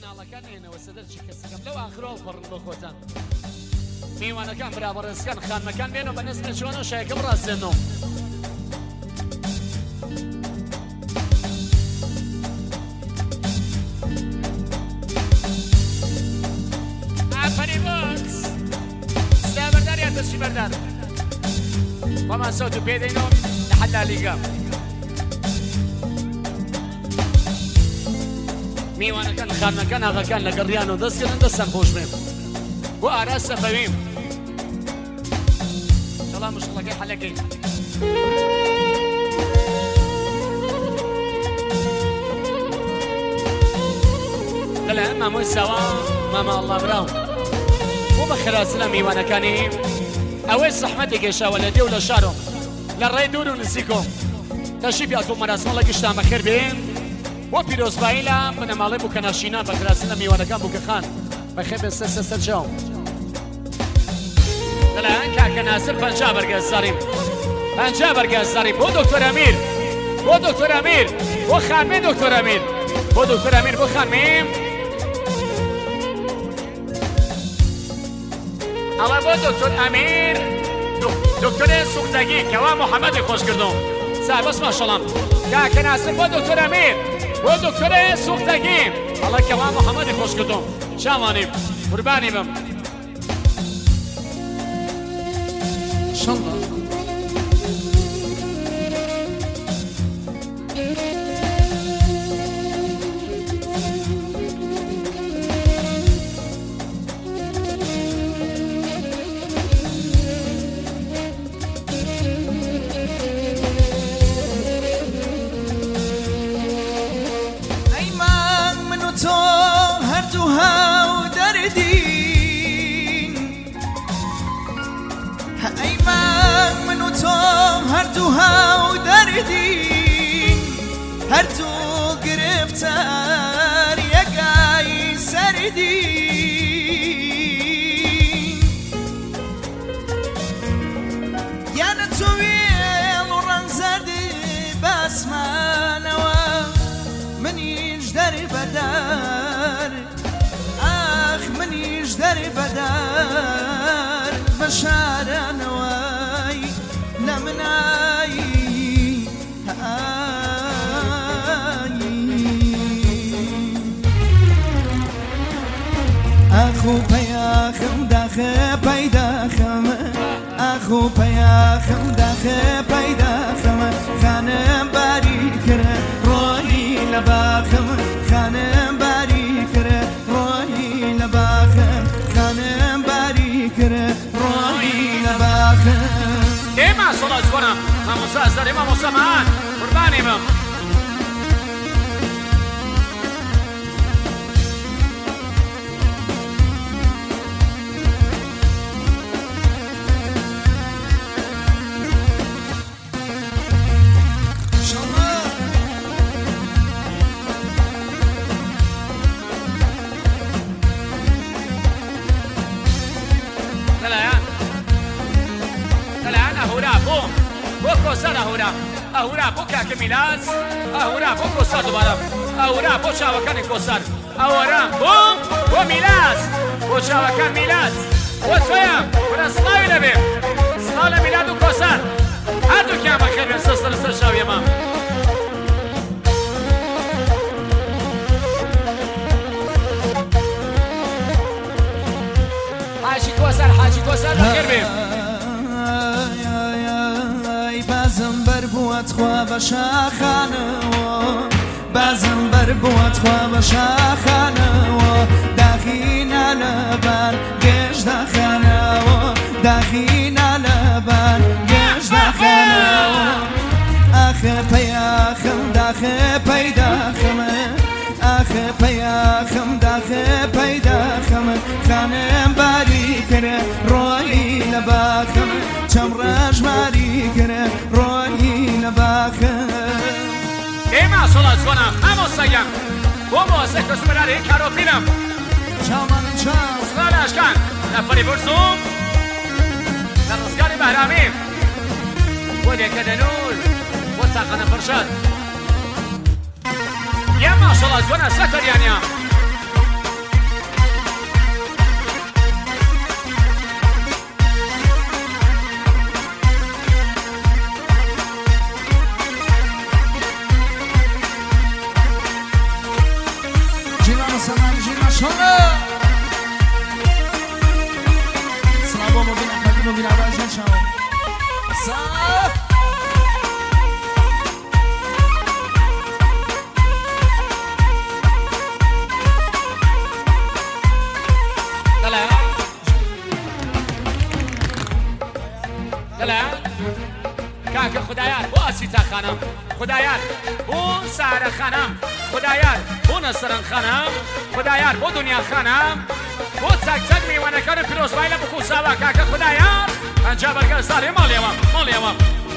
مناڵەکان هێنەوە سەدەرچی کەسەکەم لەو ئاخرەوە پەڕن بۆ خۆتان میوانەکان برابەڕێزەکان خانمەکان بێنەوە بە نەسمە چۆنە شایەکەم ڕاستێنەوە ئافەری بۆکس سابەردار یا دەستی بەردار خۆمان سەوت و پێدەینەوە لە حەد لالیگا میوانەکان خانمەکان ئاغاکان لە گەڕیان و دەستکردن دەستان خۆش بێن بۆ ئاراس سەفەویم شەڵا مشکڵەکەی حەلەکەین لەلایەن مامۆی ساوا مامە ئەڵڵا براو بۆ بە خراسی لە میوانەکانی ئەوەی زەحمەتی گەیشاوە لە دێ و لە شارۆ لە ڕێی دوور و نزیکۆ تەشریف یاز بۆ مەراسمەڵە گشتان بەخێر بێن بۆ پیرۆزباییلا بنەماڵێ بوو کە ناشینا بە خراسی لە میوانەکان بوو کە خان بەخێر بێ سەر جاو لەلایەن کاکە ناسر 50 بەرگە زاریم 50 بەرگە زاریم بۆ دکتۆر ئەمیر بۆ دکتۆر ئەمیر بۆ خانمێ دکتۆر ئەمیر بۆ دکتۆر ئەمیر بۆ خانمێ ئەڵە بۆ دکتۆر ئەمیر دکتۆرێ سوختەگی کەوا محەممەدی خۆش کردو سابەس ماشەڵام کاکە ناسر بۆ دکتۆر ئەمیر بۆ دکتۆرێ سوختەگی ئەڵە کەوا محەممەدی خۆش کردو چاوانیم قوربانی بم شەڵڵا هردوها و دردین هر تو گرفتار یکای سردین یعنی تو ویل و رنگ زردی بسمانوا منیش در بدر آخ منیش در بدر بشارنوای لمنایی اخو پیاخم داخل پیداخم اخو پیاخم داخل پیداخم خانم باری کره روی لباخم خانم باری کره روی لباخم خانم باری کره روی لباخم ئێمە سۆڵە جوانم مامۆستا ئەزار ئێمە مۆسەمان قوربانی بم ئەهورا بۆ کاکە میلاس ئەهورا بۆ کۆسار دووبارە ئەهورا بۆ چاوەکانی کۆسار ئەوەرە بۆ میلاس بۆ چاوەکان میلاس بۆ تۆیە وەرە سڵاوی لەبێ سڵاو لە میلاد و کۆسار هەردووکیان بەخێر بێن سەر سەر چاوی ئێمە حاجی کۆسار بەخێر بێ بوات خوا بشاخانەوە بازم بەر بوات خوا بەشاخانەوە داخینە لەبان گەشت داخانەوە داخینە لەبان گەشت داخانەوە ئاخە پەیاخم داخە پەیداخەمە ئاخە پەیاخم داخە پەیداخەمە خانم باری کرە ڕۆی لە باخەمە چەم ڕەژماری کرە ڕۆی ئێمە سۆڵە جوانم ئامۆستاگەم بۆ مۆسە کەسومەراری کارۆپینم چاوانم چاو سڵاو لە ئەشکان لەفەری بورسوم لە ڕزگاری بەهرامی بۆ لێکە دەنور بۆ چاقەنە فرشاد یا ماشەڵڵا جوانە سەکەریانیا ماما سلام جی ماشاءالله سلام مبین احمدی مبین عباجان شما صاف کاکە خدایان بۆ ئاسیتا خانم خدایان بۆ سارە خانم خدایان بۆ نەسەرەن خانم خدایان بۆ دنیا خانم بۆ چاک میوانەکان پیرۆزبای لە بکو ساوا کاکە خدایان ئەنجا بەرگەر ساڵێ ماڵێوە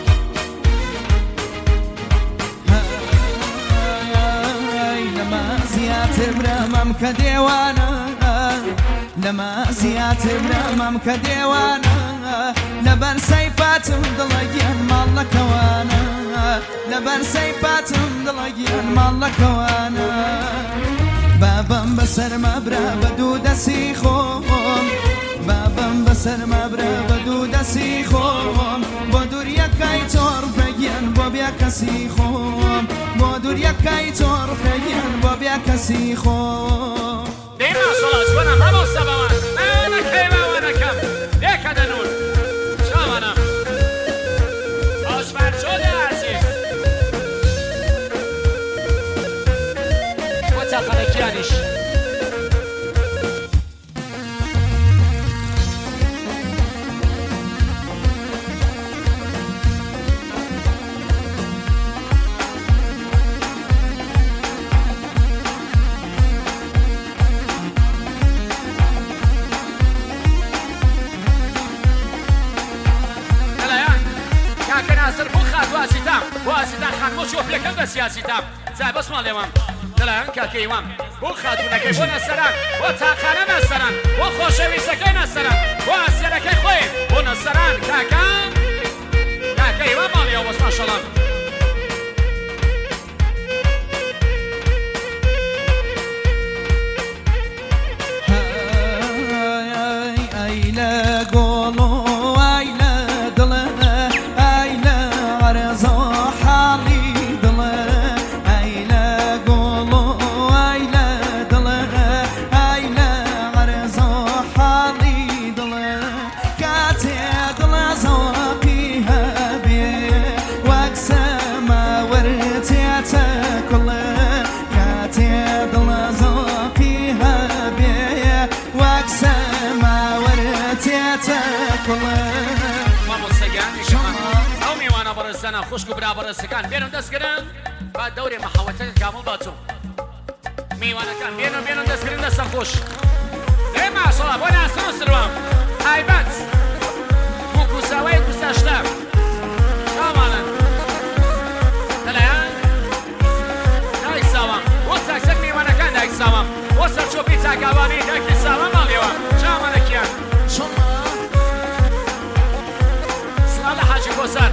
نەمازیاتر برامەم کە دێوانە نەمازیاتر برامەم کە دێوانە لەبەر سەیفاتم دڵەگیان ماڵەکەوانە لەبەر سەیفاتم دڵەگیان ماڵەکەوانە بابم بەسەر مەبرا بە دوو دەسی خۆم بابم بەسەر مەبرا بە دوو دەسی خۆم بۆ دووریەکەی تۆڕ بەگیان بۆ بیا کەسی خۆم بۆ دووریەکەی تۆڕ بەگیان بۆ بیا کەسی خۆم دێما سۆڵات وەنم هەموو سەبەوان نەکەی باوەنەکەم لێکە دەنون شامانە ئاشفەرچۆدە عەزیز بۆ چاقەرەکیانیش واسیتان خان بۆ شۆپلەکەم بە سیاسیتام جا بەس ماڵێوام دەڵایەن کاکەیوام بۆ خاتونەکەی بۆ نەسەران بۆ تاخانە نەسەران بۆ خۆشەویستەکەی نەسەران بۆ ئاسیەرەکەی خۆی بۆ نەسەران کاکەیوام ماڵێەوە بەس ماشەڵڵا خوشک و برابەرەسەکان بێنن دەستگرن با دەورێ مەحەوەتەکە کامڵ باتوو میوانەکان بێنن دەستگرن دەستە خۆش دێ ماشەڵڵا بۆ ناسن و سروام هایبەت بۆ کوساوەی کوساشتا کامانن دەلایەن دایک ساوام بۆ چاکسەک میوانەکان دایک ساوام بۆ سەرچۆپی چاکاوانی دایکی ساوام ماڵێەوە چامانەکیان سڵام لە حاجی کۆسەر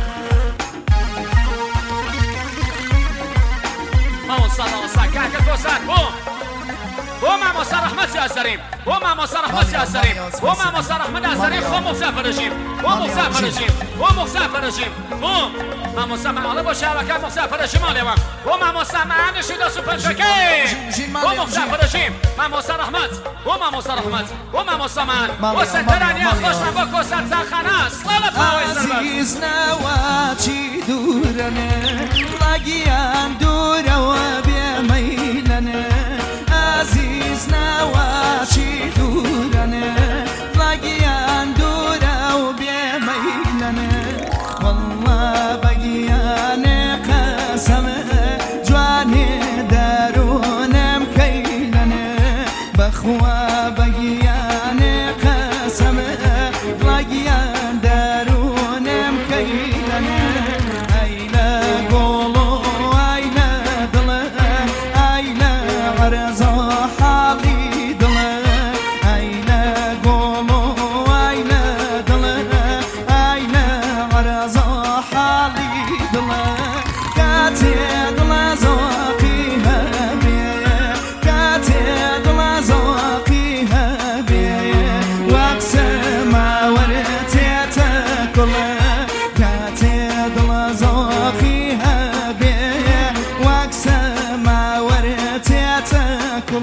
كاكا كوسان بو مامۆستا رەحمەت یاسەریم بۆ مامۆستا رەحمەت یاسەریم بۆ مامۆستا رەحمەت یاسەریم خۆ موسافەرەژیم بۆ موسافەرەژیم بۆ موسافەرەژیم بۆ مامۆستا ماڵە بۆ شاوەکە موسافەرەژی ماڵێوە بۆ مامۆستا مانشی دەست و پەنجەکەی بۆ موسافەرەژیم مامۆستا رەحمەت بۆ مامۆستا رەحمەت بۆ مامۆستا مان بۆ سەرتەرانیان خۆشمان بۆ کۆسەر چاخانە سڵاو لە پاوەی سەربەر عزیز نەواچی دوورەنێ ڕاگیان دوورەوە بێمەیلەنێ عزیز نەواچی دوورەنێ ڕاگیان دوورە و بێمەیلەنێ وەڵڵا بەگیانێ قەسەمە جوانێ دەرونەم کەیلەنێ بەخوا بەگیانێ قەسەمە ڕاگیان دەرونەم کەیلەنێ ئەی لە گۆڵ و ئەی لە دڵە ئەی لە عەرەزە حاڵی دڵە ئەی لە گۆڵ و ئەی لە دڵە ئەی لە عەرەزە حاڵی دڵە کاتێ دڵە زۆقی هەبێ کاتێ دڵە زۆقی هەبێ وەک سەماوەرە تێتە کوڵە کاتێ دڵە زۆقی هەبێ وەک سەماوەرە تێتە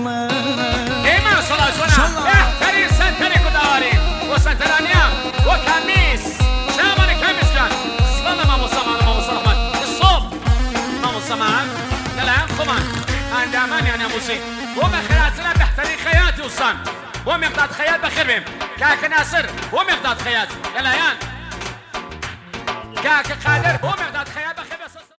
خياتنا بحترين خياتي وصان بو مقداد خيات بخير بهم كاك ناصر بو مقداد خيات يلا يان كاك قادر بو مقداد خيات بخير